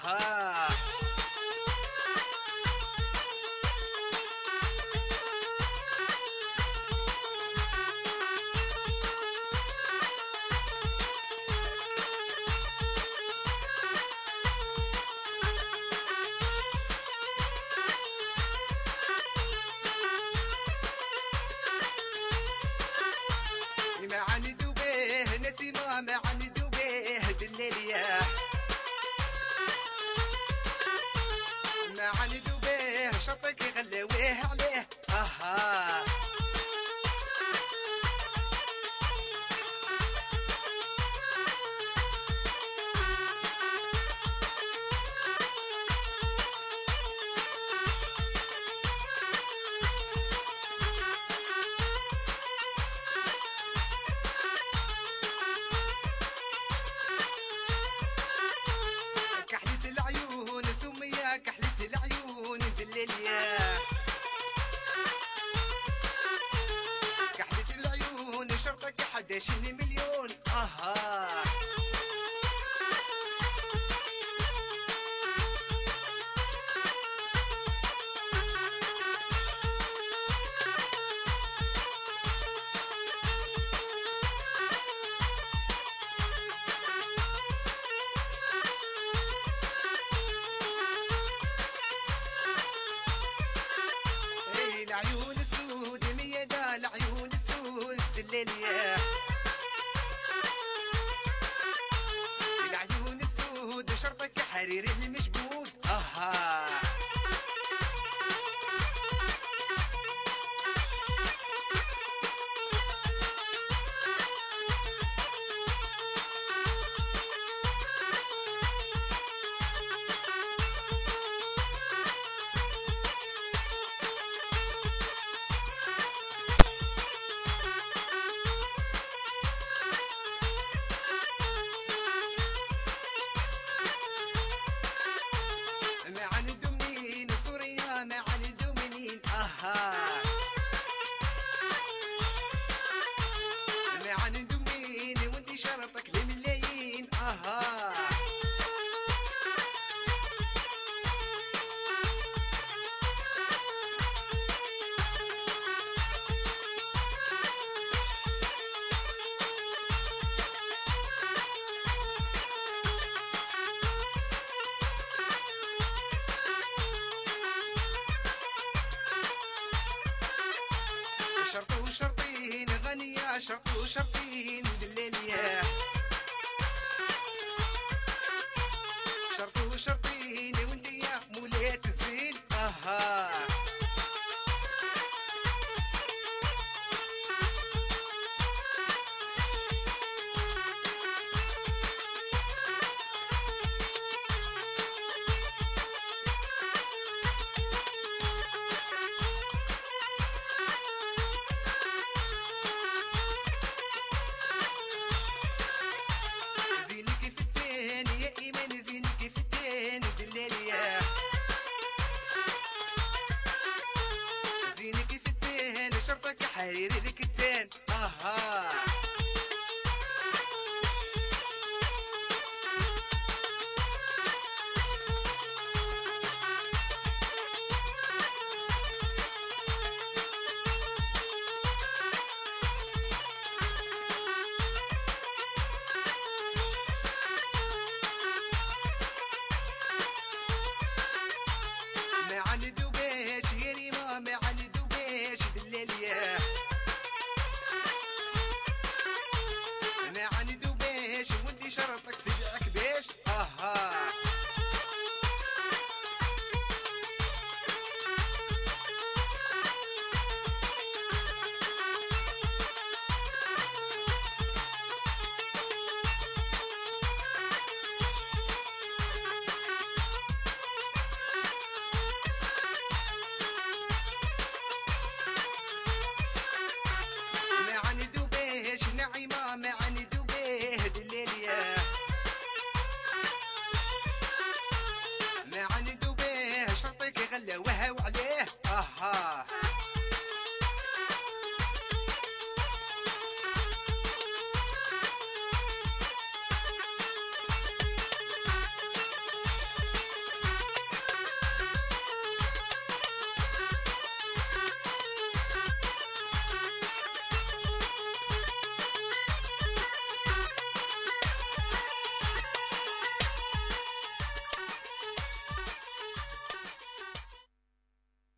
اها. ما عندو به نسيمة، ما عندو به دليلية، ما عندو به شرطك يغلويه عليه اها. كحلة العيون سمية، كحلة العيون دليلية، كحلة العيون شرطك 11 مليون اها. العيون السود ميدا، العيون السود دليلية، العيون السود شرطك حرير المشبود اها. ما عنده منين سوريا، ما عنده منين اها. ما عنده منين وانت شرطك لملايين اها. شرط وشرطين غنية، شرط وشرطين